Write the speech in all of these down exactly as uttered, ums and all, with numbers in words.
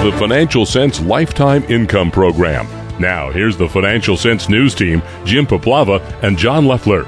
the Financial Sense Lifetime Income Program. Now, here's the Financial Sense News Team, Jim Paplava and John Leffler.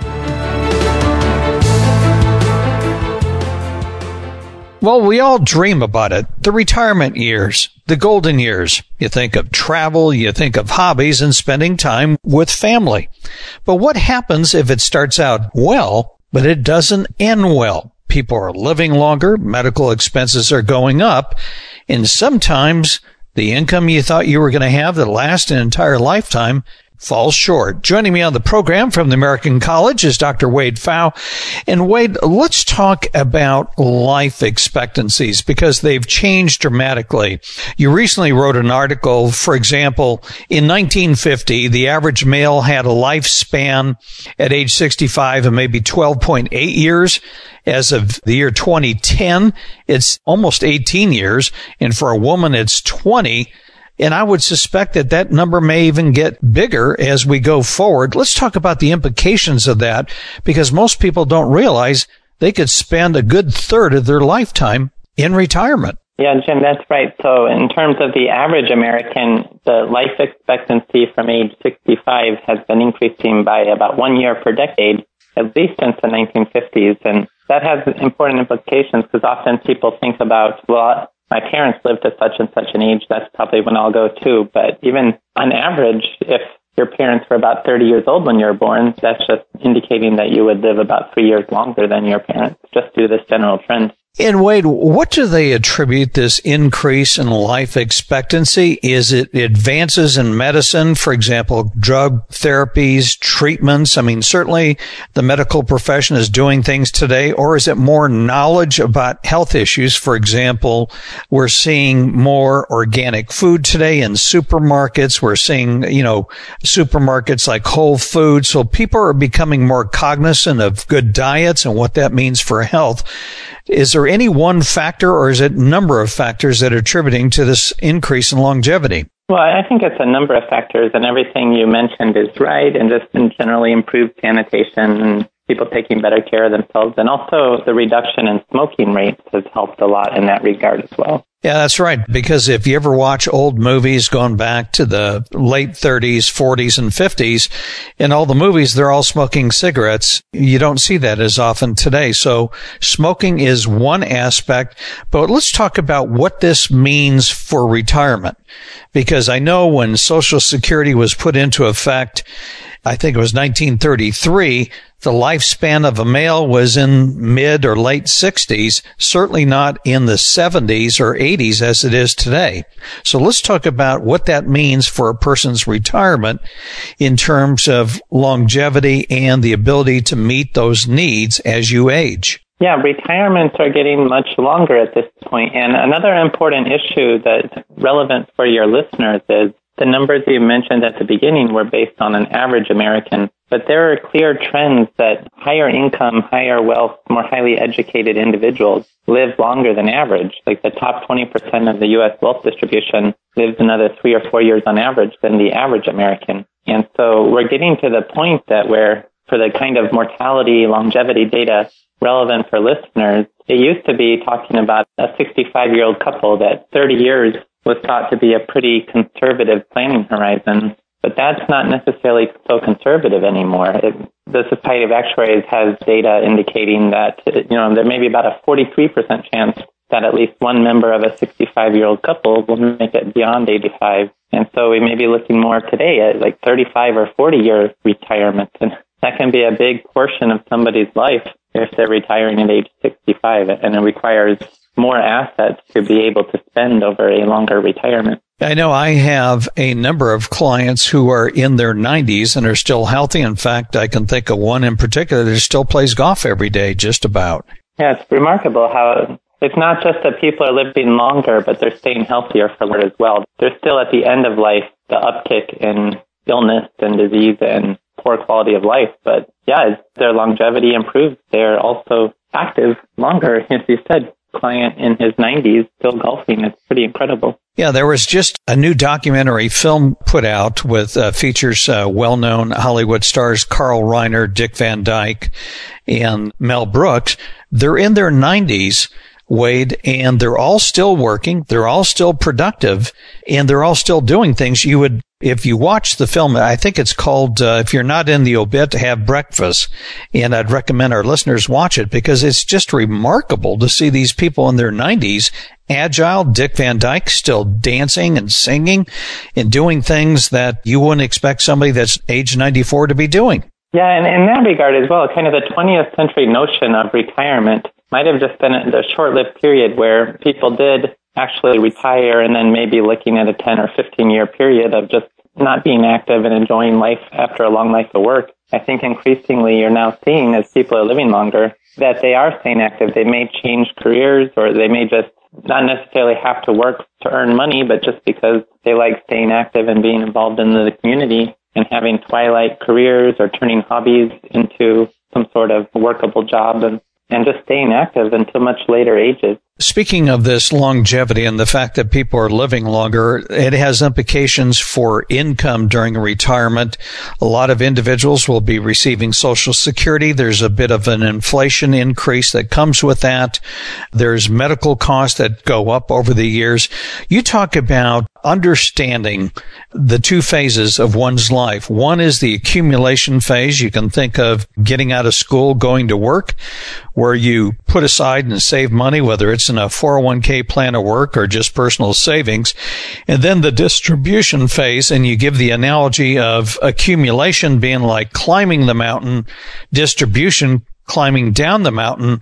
Well, we all dream about it. The retirement years, the golden years. You think of travel, you think of hobbies and spending time with family. But what happens if it starts out well, but it doesn't end well? People are living longer, medical expenses are going up, and sometimes the income you thought you were going to have that lasts an entire lifetime falls short. Joining me on the program from the American College is Doctor Wade Pfau. And Wade, let's talk about life expectancies because they've changed dramatically. You recently wrote an article, for example, in nineteen fifty, the average male had a lifespan at age sixty-five of maybe twelve point eight years. As of the year twenty ten, it's almost eighteen years. And for a woman, it's twenty. And I would suspect that that number may even get bigger as we go forward. Let's talk about the implications of that, because most people don't realize they could spend a good third of their lifetime in retirement. Yeah, Jim, that's right. So in terms of the average American, the life expectancy from age sixty-five has been increasing by about one year per decade, at least since the nineteen fifties. And that has important implications because often people think about, well, my parents lived to such and such an age, that's probably when I'll go too. But even on average, if your parents were about thirty years old when you were born, that's just indicating that you would live about three years longer than your parents, just due to this general trend. And Wade, what do they attribute this increase in life expectancy? Is it advances in medicine, for example, drug therapies, treatments? I mean, certainly the medical profession is doing things today, or is it more knowledge about health issues? For example, we're seeing more organic food today in supermarkets. We're seeing, you know, supermarkets like Whole Foods. So people are becoming more cognizant of good diets and what that means for health. Is there any one factor, or is it a number of factors that are attributing to this increase in longevity? Well, I think it's a number of factors, and everything you mentioned is right, and just in generally improved sanitation and people taking better care of themselves. And also the reduction in smoking rates has helped a lot in that regard as well. Yeah, that's right. Because if you ever watch old movies going back to the late thirties, forties, and fifties, in all the movies, they're all smoking cigarettes. You don't see that as often today. So smoking is one aspect. But let's talk about what this means for retirement. Because I know when Social Security was put into effect, I think it was nineteen thirty-three, the lifespan of a male was in mid or late sixties, certainly not in the seventies or eighties as it is today. So let's talk about what that means for a person's retirement in terms of longevity and the ability to meet those needs as you age. Yeah, retirements are getting much longer at this point. And another important issue that's relevant for your listeners is the numbers you mentioned at the beginning were based on an average American, but there are clear trends that higher income, higher wealth, more highly educated individuals live longer than average. Like the top twenty percent of the U S wealth distribution lives another three or four years on average than the average American. And so we're getting to the point that where for the kind of mortality, longevity data relevant for listeners, it used to be talking about a sixty-five-year-old couple that thirty years was thought to be a pretty conservative planning horizon, but that's not necessarily so conservative anymore. It, the Society of Actuaries has data indicating that, you know, there may be about a forty-three percent chance that at least one member of a sixty-five-year-old couple will make it beyond eighty-five. And so we may be looking more today at like thirty-five or forty-year retirement. And that can be a big portion of somebody's life if they're retiring at age sixty-five, and it requires more assets to be able to spend over a longer retirement. I know I have a number of clients who are in their nineties and are still healthy. In fact, I can think of one in particular that still plays golf every day, just about. Yeah, it's remarkable how it's not just that people are living longer, but they're staying healthier for it as well. They're still at the end of life, the uptick in illness and disease and poor quality of life. But yeah, as their longevity improves, they're also active longer, as you said. Client in his nineties still golfing. It's pretty incredible. Yeah, there was just a new documentary film put out with uh, features uh, well-known Hollywood stars Carl Reiner, Dick Van Dyke, and Mel Brooks. They're in their nineties, Wade, and they're all still working. They're all still productive, and they're all still doing things you would, if you watch the film, I think it's called, uh, if you're not in the obit, Have Breakfast. And I'd recommend our listeners watch it because it's just remarkable to see these people in their nineties, agile. Dick Van Dyke still dancing and singing and doing things that you wouldn't expect somebody that's age ninety-four to be doing. Yeah, and in that regard as well, kind of the twentieth century notion of retirement might have just been a short-lived period where people did actually retire and then maybe looking at a ten or fifteen year period of just not being active and enjoying life after a long life of work. I think increasingly you're now seeing, as people are living longer, that they are staying active. They may change careers, or they may just not necessarily have to work to earn money, but just because they like staying active and being involved in the community and having twilight careers or turning hobbies into some sort of workable job and, and just staying active until much later ages. Speaking of this longevity and the fact that people are living longer, it has implications for income during retirement. A lot of individuals will be receiving Social Security. There's a bit of an inflation increase that comes with that. There's medical costs that go up over the years. You talk about understanding the two phases of one's life. One is the accumulation phase. You can think of getting out of school, going to work, where you put aside and save money, whether it's in a four oh one k plan of work or just personal savings. And then the distribution phase, and you give the analogy of accumulation being like climbing the mountain, distribution climbing down the mountain.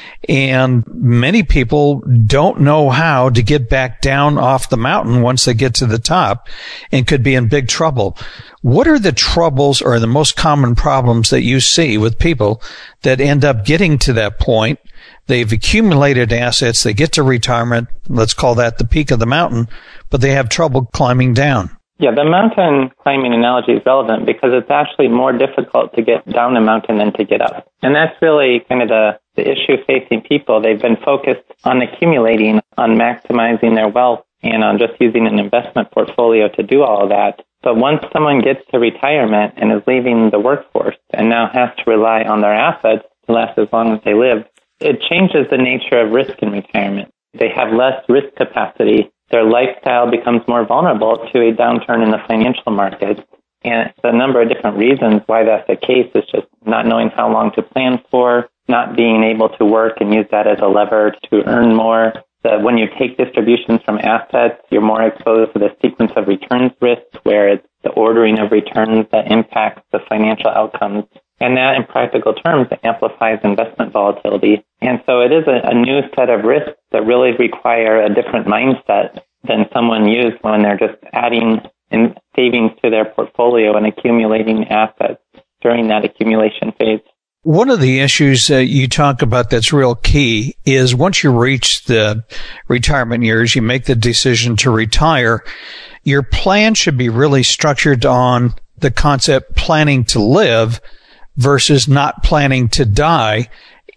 And many people don't know how to get back down off the mountain once they get to the top and could be in big trouble. What are the troubles or the most common problems that you see with people that end up getting to that point? They've accumulated assets. They get to retirement. Let's call that the peak of the mountain, but they have trouble climbing down. Yeah, the mountain climbing analogy is relevant because it's actually more difficult to get down a mountain than to get up. And that's really kind of the, the issue facing people. They've been focused on accumulating, on maximizing their wealth, and on just using an investment portfolio to do all of that. But once someone gets to retirement and is leaving the workforce and now has to rely on their assets to last as long as they live, it changes the nature of risk in retirement. They have less risk capacity. Their lifestyle becomes more vulnerable to a downturn in the financial markets. And it's a number of different reasons why that's the case. It's just not knowing how long to plan for, not being able to work and use that as a lever to earn more. That when you take distributions from assets, you're more exposed to the sequence of returns risk, where it's the ordering of returns that impacts the financial outcomes. And that, in practical terms, amplifies investment volatility. And so it is a, a new set of risks that really require a different mindset than someone used when they're just adding in savings to their portfolio and accumulating assets during that accumulation phase. One of the issues that you talk about that's real key is once you reach the retirement years, you make the decision to retire, your plan should be really structured on the concept planning to live versus not planning to die.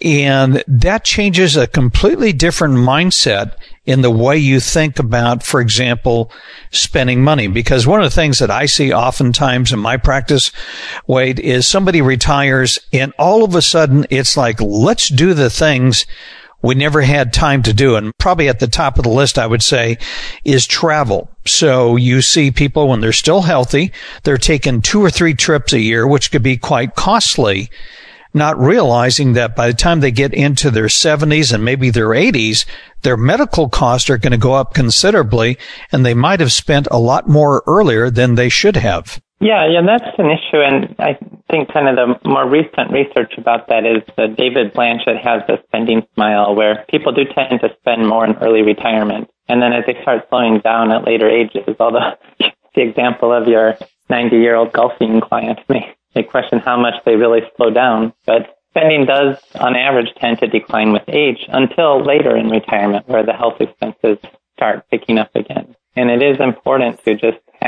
And that changes a completely different mindset in the way you think about, for example, spending money. Because one of the things that I see oftentimes in my practice, Wade, is somebody retires and all of a sudden it's like, let's do the things we never had time to do. And probably at the top of the list, I would say, is travel. So you see people when they're still healthy, they're taking two or three trips a year, which could be quite costly, not realizing that by the time they get into their seventies and maybe their eighties, their medical costs are going to go up considerably, and they might have spent a lot more earlier than they should have. Yeah, yeah, that's an issue, and I think kind of the more recent research about that is that David Blanchett has the spending smile, where people do tend to spend more in early retirement, and then as they start slowing down at later ages, although the example of your ninety-year-old golfing client may, may question how much they really slow down, but spending does, on average, tend to decline with age until later in retirement, where the health expenses start picking up again. And it is important to just have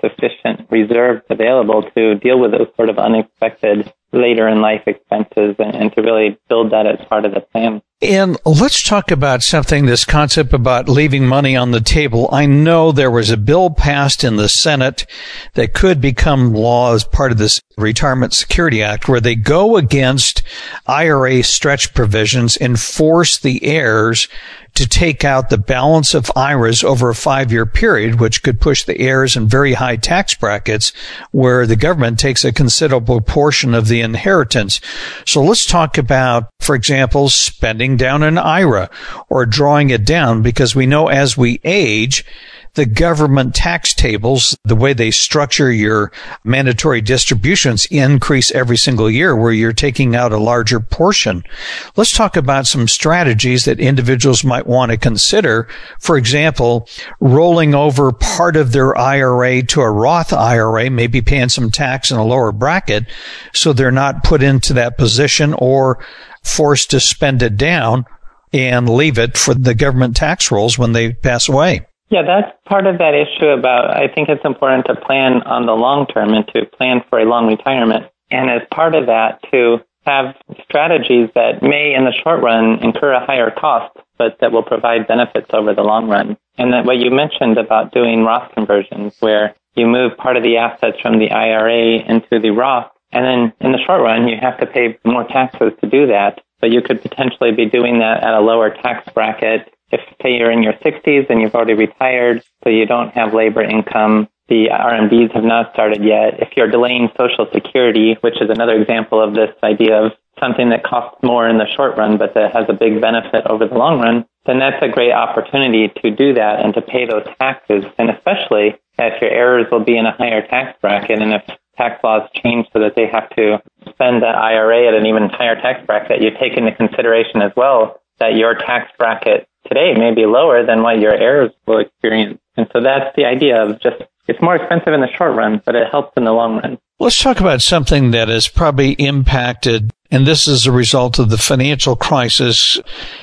sufficient reserves available to deal with those sort of unexpected later in life expenses and, and to really build that as part of the plan. And let's talk about something, this concept about leaving money on the table. I know there was a bill passed in the Senate that could become law as part of this Retirement Security Act where they go against I R A stretch provisions and force the heirs to take out the balance of I R As over a five-year period, which could push the heirs in very high tax brackets where the government takes a considerable portion of the inheritance. So let's talk about, for example, spending down an I R A or drawing it down, because we know as we age, the government tax tables, the way they structure your mandatory distributions, increase every single year where you're taking out a larger portion. Let's talk about some strategies that individuals might want to consider. For example, rolling over part of their I R A to a Roth I R A, maybe paying some tax in a lower bracket so they're not put into that position or forced to spend it down and leave it for the government tax rolls when they pass away. Yeah, that's part of that issue about, I think it's important to plan on the long term and to plan for a long retirement. And as part of that, to have strategies that may in the short run incur a higher cost, but that will provide benefits over the long run. And that what you mentioned about doing Roth conversions, where you move part of the assets from the I R A into the Roth, and then in the short run, you have to pay more taxes to do that, but you could potentially be doing that at a lower tax bracket. If, say, you're in your sixties and you've already retired, so you don't have labor income, the R M Ds have not started yet. If you're delaying Social Security, which is another example of this idea of something that costs more in the short run, but that has a big benefit over the long run, then that's a great opportunity to do that and to pay those taxes. And especially if your heirs will be in a higher tax bracket, and if tax laws change so that they have to spend that I R A at an even higher tax bracket, you take into consideration as well that your tax bracket today may be lower than what your heirs will experience. And so that's the idea of just, it's more expensive in the short run, but it helps in the long run. Let's talk about something that has probably impacted, and this is a result of the financial crisis,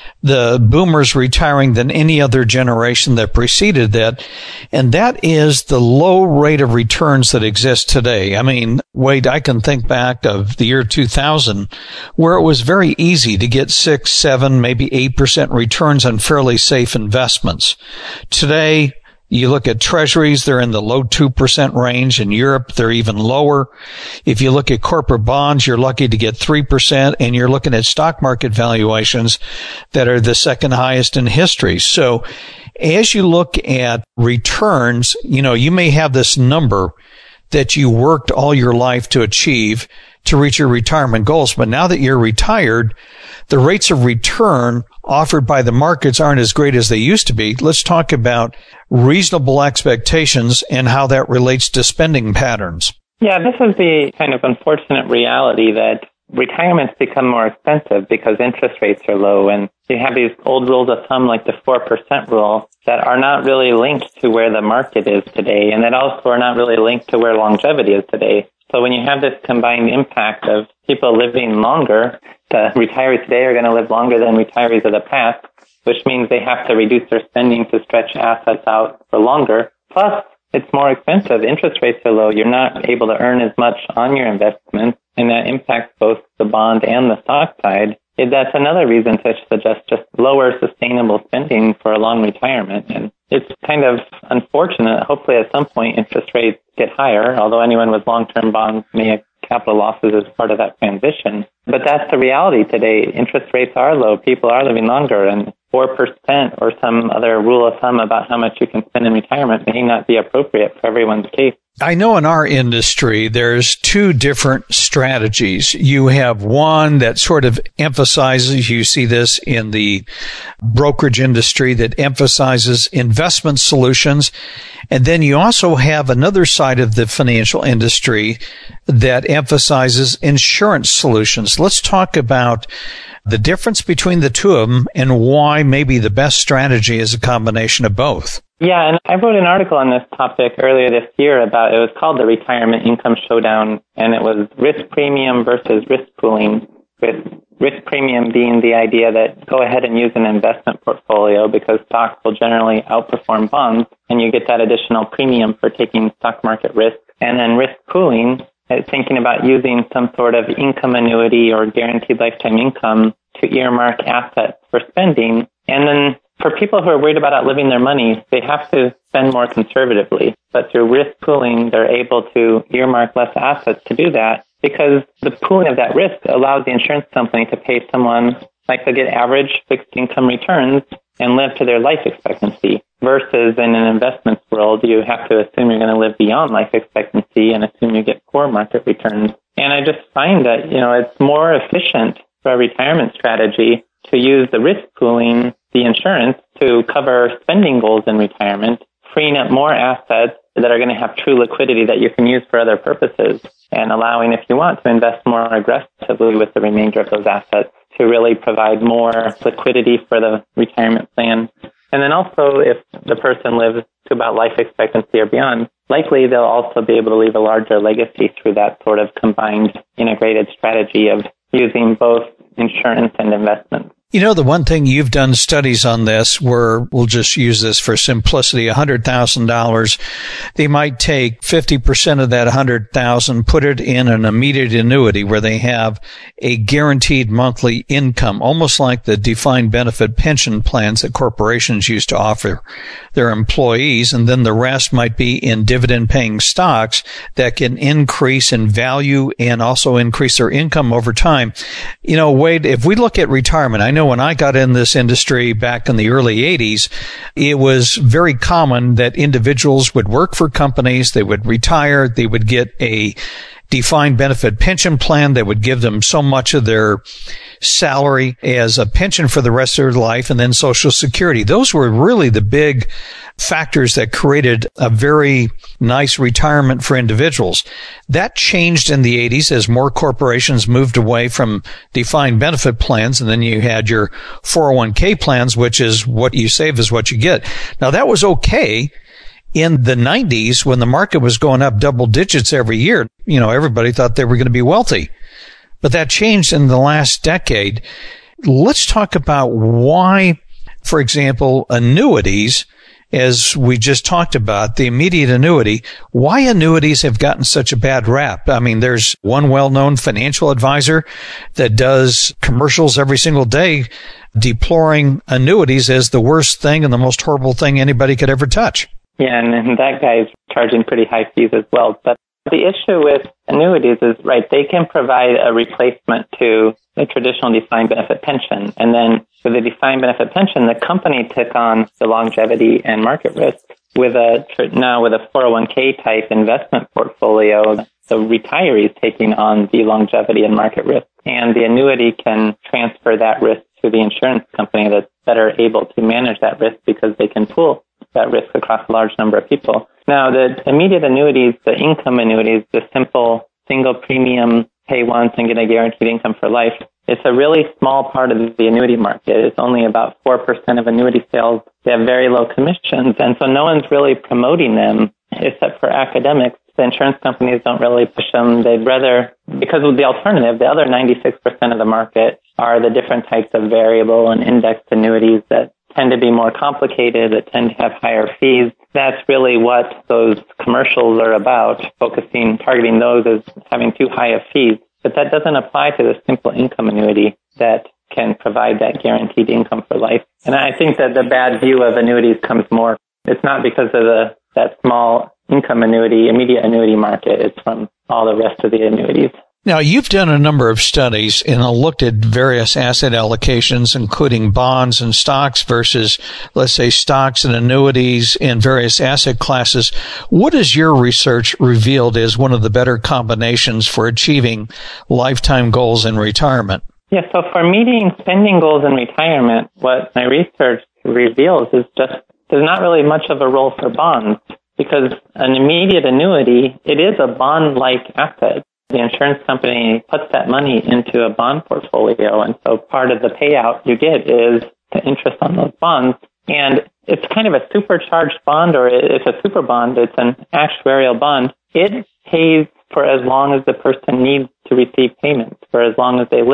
the boomers retiring than any other generation that preceded that, and that is the low rate of returns that exist today. I mean, Wade, I can think back of the year two thousand, where it was very easy to get six, seven, maybe eight percent returns on fairly safe investments. Today, you look at treasuries, they're in the low two percent range. In Europe, they're even lower. If you look at corporate bonds, you're lucky to get three percent, and you're looking at stock market valuations that are the second highest in history. So as you look at returns, you know, you may have this number that you worked all your life to achieve to reach your retirement goals, but now that you're retired, the rates of return offered by the markets aren't as great as they used to be. Let's talk about reasonable expectations and how that relates to spending patterns. Yeah, this is the kind of unfortunate reality that retirements become more expensive because interest rates are low, and you have these old rules of thumb like the four percent rule that are not really linked to where the market is today, and that also are not really linked to where longevity is today. So when you have this combined impact of people living longer, the retirees today are going to live longer than retirees of the past, which means they have to reduce their spending to stretch assets out for longer. Plus, it's more expensive. Interest rates are low. You're not able to earn as much on your investments, and that impacts both the bond and the stock side. That's another reason to suggest just lower sustainable spending for a long retirement. And it's kind of unfortunate. Hopefully at some point interest rates get higher, although anyone with long-term bonds may have capital losses as part of that transition. But that's the reality today. Interest rates are low. People are living longer, and four percent or some other rule of thumb about how much you can spend in retirement may not be appropriate for everyone's case. I know in our industry, there's two different strategies. You have one that sort of emphasizes, you see this in the brokerage industry, that emphasizes investment solutions. And then you also have another side of the financial industry that emphasizes insurance solutions. Let's talk about the difference between the two of them and why maybe the best strategy is a combination of both. Yeah, and I wrote an article on this topic earlier this year about, it was called the Retirement Income Showdown, and it was risk premium versus risk pooling with risk premium being the idea that go ahead and use an investment portfolio because stocks will generally outperform bonds, and you get that additional premium for taking stock market risk. And then risk pooling, thinking about using some sort of income annuity or guaranteed lifetime income to earmark assets for spending. And then for people who are worried about outliving their money, they have to spend more conservatively. But through risk pooling, they're able to earmark less assets to do that because the pooling of that risk allows the insurance company to pay someone like to get average fixed income returns and live to their life expectancy. Versus in an investments world, you have to assume you're going to live beyond life expectancy and assume you get poor market returns. And I just find that, you know, it's more efficient for a retirement strategy to use the risk pooling, the insurance, to cover spending goals in retirement, freeing up more assets that are going to have true liquidity that you can use for other purposes, and allowing, if you want, to invest more aggressively with the remainder of those assets to really provide more liquidity for the retirement plan. And then also, if the person lives to about life expectancy or beyond, likely they'll also be able to leave a larger legacy through that sort of combined integrated strategy of using both insurance and investment. You know, the one thing you've done studies on this where we'll just use this for simplicity, one hundred thousand dollars, they might take fifty percent of that one hundred thousand dollars, put it in an immediate annuity where they have a guaranteed monthly income, almost like the defined benefit pension plans that corporations used to offer their employees. And then the rest might be in dividend paying stocks that can increase in value and also increase their income over time. You know, Wade, if we look at retirement, I know when I got in this industry back in the early eighties, it was very common that individuals would work for companies, they would retire, they would get a defined benefit pension plan that would give them so much of their salary as a pension for the rest of their life, and then Social Security. Those were really the big factors that created a very nice retirement for individuals. That changed in the eighties as more corporations moved away from defined benefit plans, and then you had your four oh one k plans, which is what you save is what you get. Now, that was okay in the nineties when the market was going up double digits every year. You know, everybody thought they were going to be wealthy. But that changed in the last decade. Let's talk about why, for example, annuities, as we just talked about, the immediate annuity, why annuities have gotten such a bad rap. I mean, there's one well-known financial advisor that does commercials every single day deploring annuities as the worst thing and the most horrible thing anybody could ever touch. Yeah, and, and that guy is charging pretty high fees as well. But the issue with annuities is, right, they can provide a replacement to the traditional defined benefit pension. And then with the defined benefit pension, the company took on the longevity and market risk. With a, now with a four oh one k type investment portfolio, the retiree is taking on the longevity and market risk. And the annuity can transfer that risk to the insurance company that's better able to manage that risk because they can pool that risk across a large number of people. Now, the immediate annuities, the income annuities, the simple single premium, pay once and get a guaranteed income for life, it's a really small part of the annuity market. It's only about four percent of annuity sales. They have very low commissions, and so no one's really promoting them except for academics. The insurance companies don't really push them. They'd rather, because of the alternative, the other ninety-six percent of the market are the different types of variable and indexed annuities that tend to be more complicated, that tend to have higher fees. That's really what those commercials are about, focusing, targeting those as having too high of fees. But that doesn't apply to the simple income annuity that can provide that guaranteed income for life. And I think that the bad view of annuities comes more, it's not because of the that small income annuity, immediate annuity market, it's from all the rest of the annuities. Now, you've done a number of studies and looked at various asset allocations, including bonds and stocks versus, let's say, stocks and annuities in various asset classes. What has your research revealed as one of the better combinations for achieving lifetime goals in retirement? Yeah, so for meeting spending goals in retirement, what my research reveals is just there's not really much of a role for bonds because an immediate annuity, it is a bond-like asset. The insurance company puts that money into a bond portfolio, and so part of the payout you get is the interest on those bonds. And it's kind of a supercharged bond, or it's a super bond. It's an actuarial bond. It pays for as long as the person needs to receive payments, for as long as they live.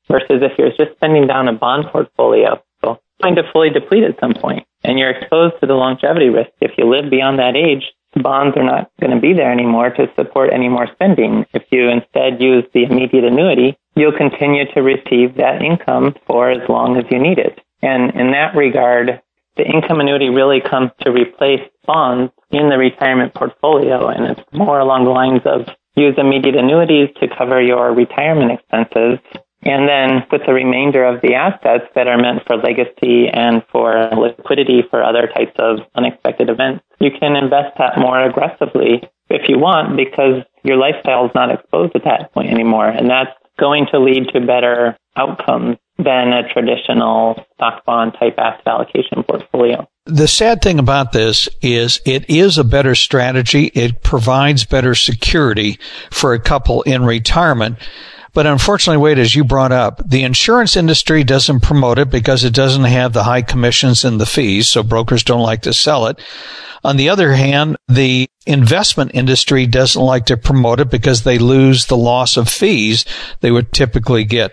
versus if you're just spending down a bond portfolio. So it's going to fully deplete at some point, and you're exposed to the longevity risk. If you live beyond that age, the bonds are not going to be there anymore to support any more spending. If you instead use the immediate annuity, you'll continue to receive that income for as long as you need it. And in that regard, the income annuity really comes to replace bonds in the retirement portfolio, and it's more along the lines of use immediate annuities to cover your retirement expenses, and then with the remainder of the assets that are meant for legacy and for liquidity for other types of unexpected events, you can invest that more aggressively if you want, because your lifestyle is not exposed at that point anymore. And that's going to lead to better outcomes than a traditional stock bond type asset allocation portfolio. The sad thing about this is it is a better strategy. It provides better security for a couple in retirement. But unfortunately, Wade, as you brought up, the insurance industry doesn't promote it because it doesn't have the high commissions and the fees, so brokers don't like to sell it. On the other hand, the investment industry doesn't like to promote it because they lose the loss of fees they would typically get.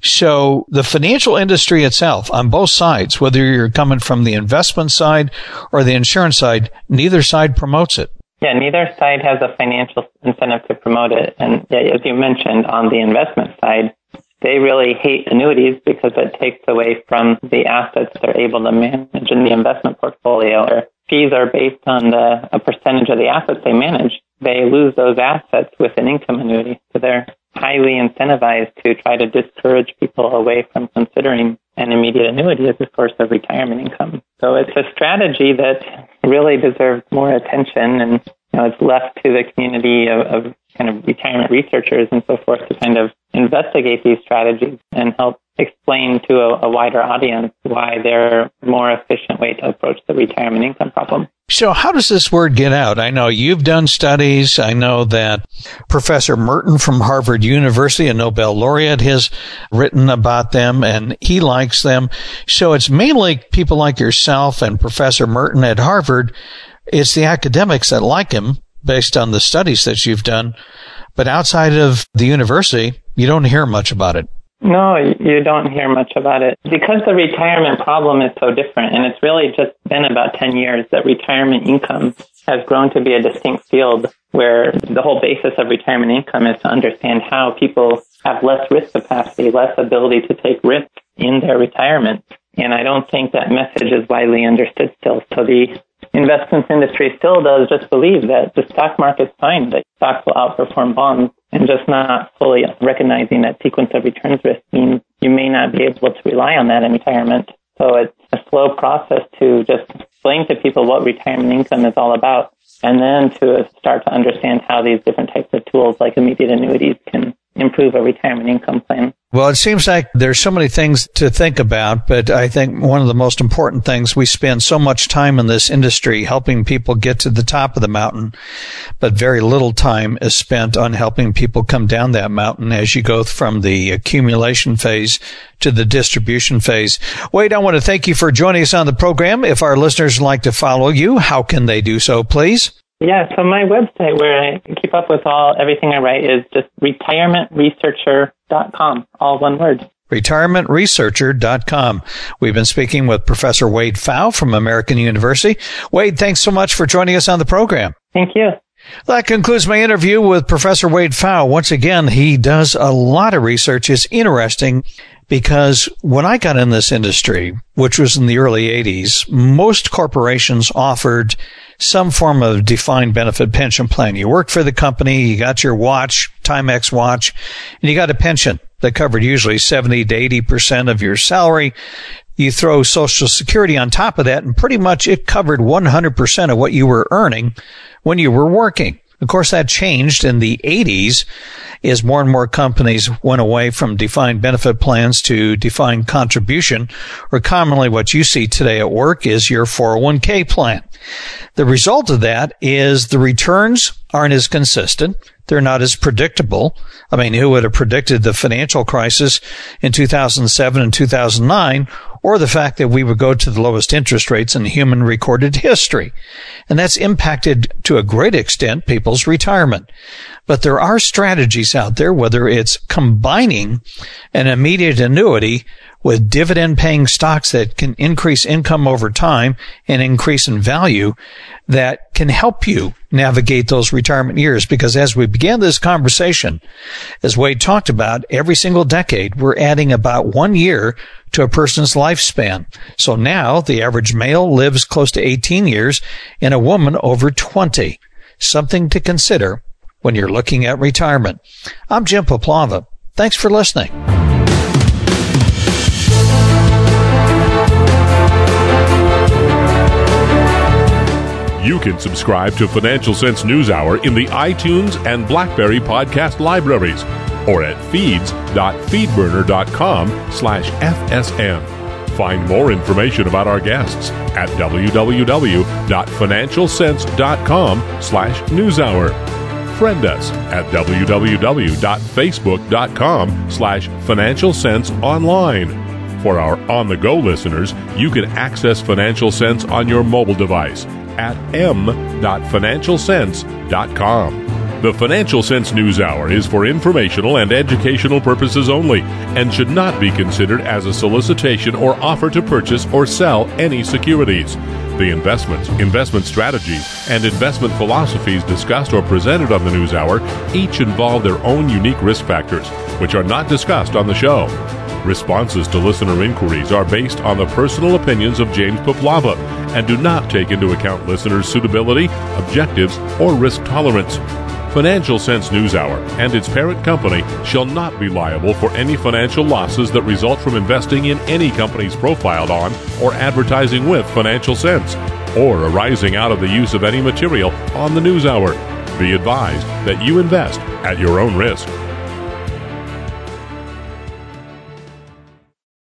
So the financial industry itself, on both sides, whether you're coming from the investment side or the insurance side, neither side promotes it. Yeah, neither side has a financial incentive to promote it. And yeah, as you mentioned, on the investment side, they really hate annuities because it takes away from the assets they're able to manage in the investment portfolio. Their fees are based on the a percentage of the assets they manage. They lose those assets with an income annuity. So they're highly incentivized to try to discourage people away from considering an immediate annuity as a source of retirement income. So it's a strategy that really deserves more attention, and you know, it's left to the community of, of kind of retirement researchers and so forth to kind of investigate these strategies and help explain to a, a wider audience why they're a more efficient way to approach the retirement income problem. So how does this word get out? I know you've done studies. I know that Professor Merton from Harvard University, a Nobel laureate, has written about them, and he likes them. So it's mainly people like yourself and Professor Merton at Harvard. It's the academics that like him based on the studies that you've done. But outside of the university, you don't hear much about it. No, you don't hear much about it. Because the retirement problem is so different, and it's really just been about ten years that retirement income has grown to be a distinct field where the whole basis of retirement income is to understand how people have less risk capacity, less ability to take risks in their retirement. And I don't think that message is widely understood still. So the investments industry still does just believe that the stock market's fine, that stocks will outperform bonds, and just not fully recognizing that sequence of returns risk means you may not be able to rely on that in retirement. So it's a slow process to just explain to people what retirement income is all about, and then to start to understand how these different types of tools like immediate annuities can improve a retirement income plan. Well, it seems like there's so many things to think about, but I think one of the most important things, we spend so much time in this industry helping people get to the top of the mountain, but very little time is spent on helping people come down that mountain as you go from the accumulation phase to the distribution phase. Wade, I want to thank you for joining us on the program. If our listeners would like to follow you, how can they do so, please? Yeah, so my website where I keep up with all everything I write is just retirement researcher dot com, all one word. retirement researcher dot com. We've been speaking with Professor Wade Pfau from American University. Wade, thanks so much for joining us on the program. Thank you. That concludes my interview with Professor Wade Pfau. Once again, he does a lot of research. It's interesting because when I got in this industry, which was in the early eighties, most corporations offered some form of defined benefit pension plan. You worked for the company, you got your watch, Timex watch, and you got a pension that covered usually seventy to eighty percent of your salary. You throw Social Security on top of that, and pretty much it covered one hundred percent of what you were earning when you were working. Of course, that changed in the eighties as more and more companies went away from defined benefit plans to defined contribution, or commonly what you see today at work is your four oh one k plan. The result of that is the returns aren't as consistent. They're not as predictable. I mean, who would have predicted the financial crisis in two thousand seven and two thousand nine, or the fact that we would go to the lowest interest rates in human recorded history? And that's impacted to a great extent people's retirement. But there are strategies out there, whether it's combining an immediate annuity with dividend-paying stocks that can increase income over time and increase in value, that can help you navigate those retirement years. Because as we began this conversation, as Wade talked about, every single decade, we're adding about one year to a person's lifespan. So now the average male lives close to eighteen years and a woman over twenty. Something to consider when you're looking at retirement. I'm Jim Poplava. Thanks for listening. You can subscribe to Financial Sense News Hour in the iTunes and BlackBerry podcast libraries or at feeds.feedburner.com slash FSN. Find more information about our guests at www.financialsense.com slash newshour. Friend us at www.facebook.com slash Financial Sense Online. For our on-the-go listeners, you can access Financial Sense on your mobile device at m dot financial sense dot com. The Financial Sense News Hour is for informational and educational purposes only and should not be considered as a solicitation or offer to purchase or sell any securities. The investments, investment strategies, and investment philosophies discussed or presented on the News Hour each involve their own unique risk factors, which are not discussed on the show. Responses to listener inquiries are based on the personal opinions of James Poplava and do not take into account listeners' suitability, objectives, or risk tolerance. Financial Sense News Hour and its parent company shall not be liable for any financial losses that result from investing in any companies profiled on or advertising with Financial Sense, or arising out of the use of any material on the News Hour. Be advised that you invest at your own risk.